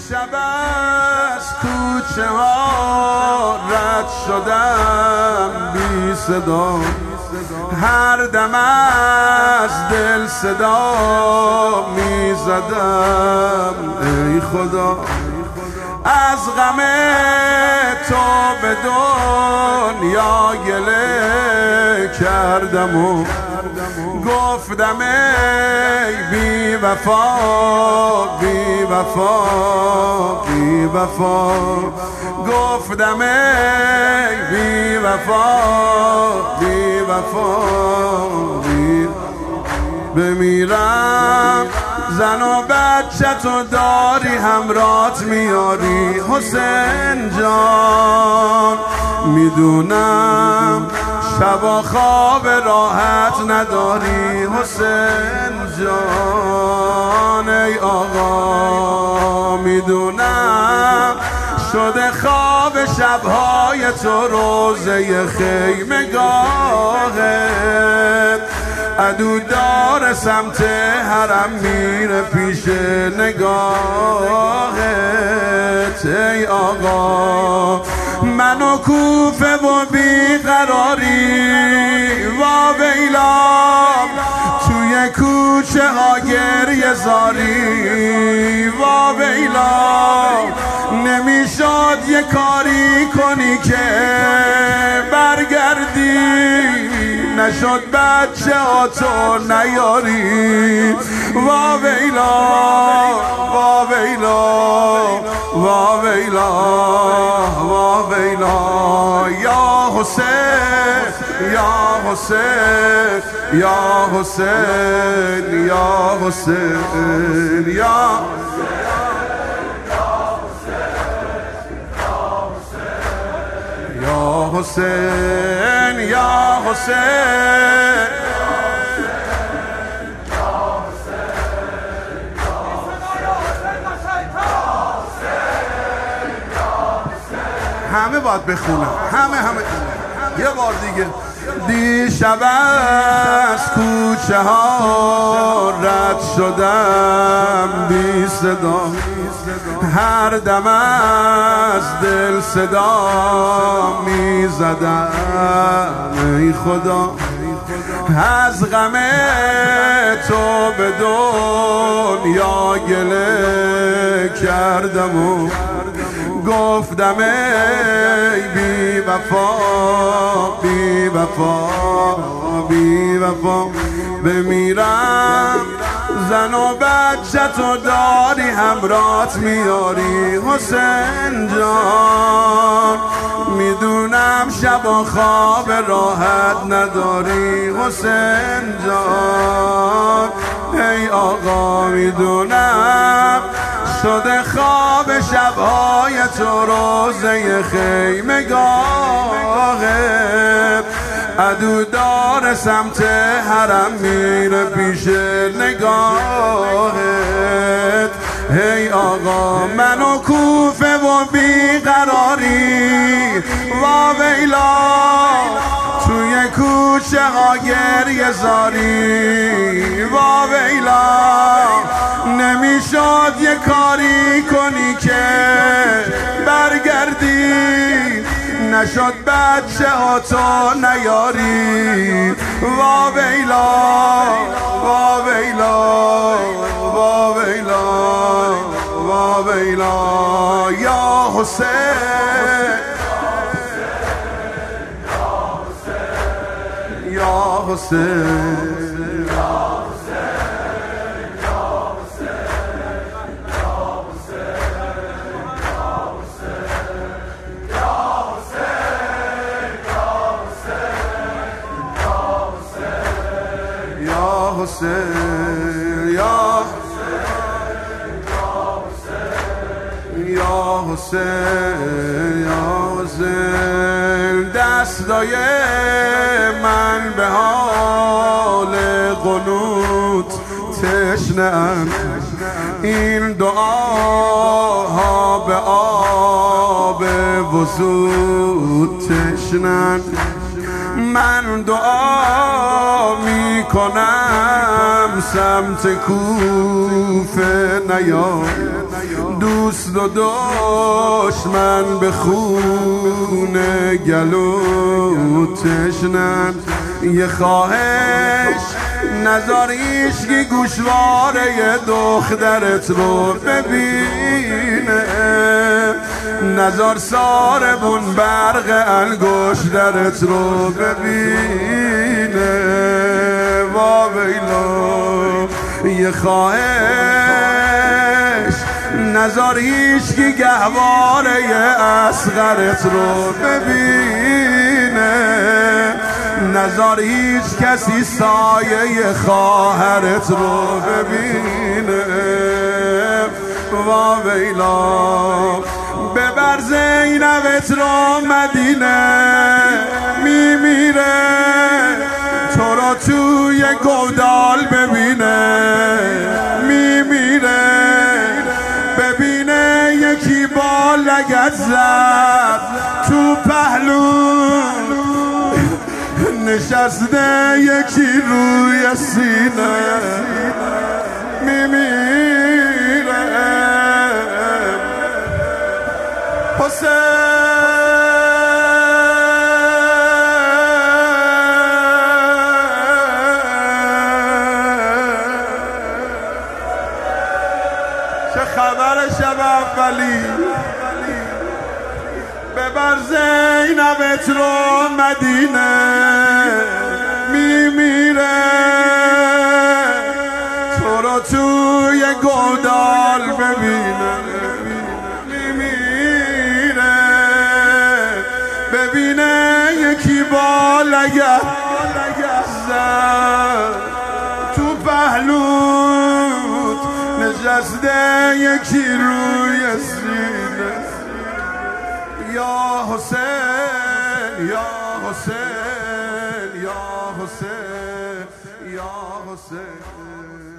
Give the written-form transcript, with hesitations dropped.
شب از کوچه ها رد شدم بی صدا، هر دم از دل صدا می زدم ای خدا، از غم تو به دنیا گله کردم و گفتم ای بی وفا بی وفا بی وفا، گفتم ای بی وفا بی وفا بی، بمیرم زن و بچه تو داری همراهت میاری حسین جان، میدونم شب خواب راحت نداری حسین جان، ای آقا میدونم شده خواب شبهای تو روزه خیمگاهت، عدو دار سمت حرم میره پیش نگاهت، ای آقا منو کوفه و بیقراری وا ویلا، توی کوچه ها گریه زاری وا ویلا، نمیشد یه کاری کنی که برگردی، نشد بچه ها تو نیاری وا ویلا وا ویلا وا ویلا وا ویلا، یا حسین یا حسین یا حسین یا حسین یا حسین یا حسین، همه باید بخونم، همه یه بار دیگه. دیشب از کوچه ها رد شدم بی صدا، هر دم از دل صدا می زدم ای خدا، از غم تو به دنیا گله کردم و گفتم ای بی وفا بی وفا بی وفا، بمیرم زن و بچه تو داری همراهت میاری حسین جان، میدونم شب و خواب راحت نداری حسین جان، ای آقا میدونم شده خواب شبهای تو روزه خیمگاهت، عدو دار سمت حرم میره پیش نگاهت، ای آقا منو کوفه و بیقراری وا ویلا، توی کوچه ها گریه زاری وا ویلا، نمیشد یه کاری کنی که برگردی، نشد بچه ها تو نیاری وا ویلا وا ویلا وا ویلا وا ویلا، یا حسین یا حسین حسین یا حسین یا حسین، دستای من به حال قنوت تشنه‌اند، این دعاها به آب وضو تشنه‌اند، من دعا میکنم سمت کوفه نیای، دوست و دشمن به خون گلو تشنن. یه خواهش نزار هیچکی گوشواره دخترت رو ببینه، نزار ساربون برق انگشترت رو ببینه. وا ویلا یه خواهش نزار هیچکی گهواره اصغرت رو ببینه، نزار هیچ کسی سایه خواهرت رو ببینه. وا ویلا ببر زینبت رو مدینه، میمیره تو رو توی گودال ببینه، میمیره ببینه یکی با لگد زد تو پهلو، نشسته یکی روی سینه، میمیره حسین. چه خبر شب اولی؟ ببر زینبت رو مدینه، میمیره تو رو توی گودال ببینه، میمیره ببینه یکی با لگد زد تو پهلوت، نشسته یکی روی سینه. یا حسین یا حسین یا حسین یا حسین.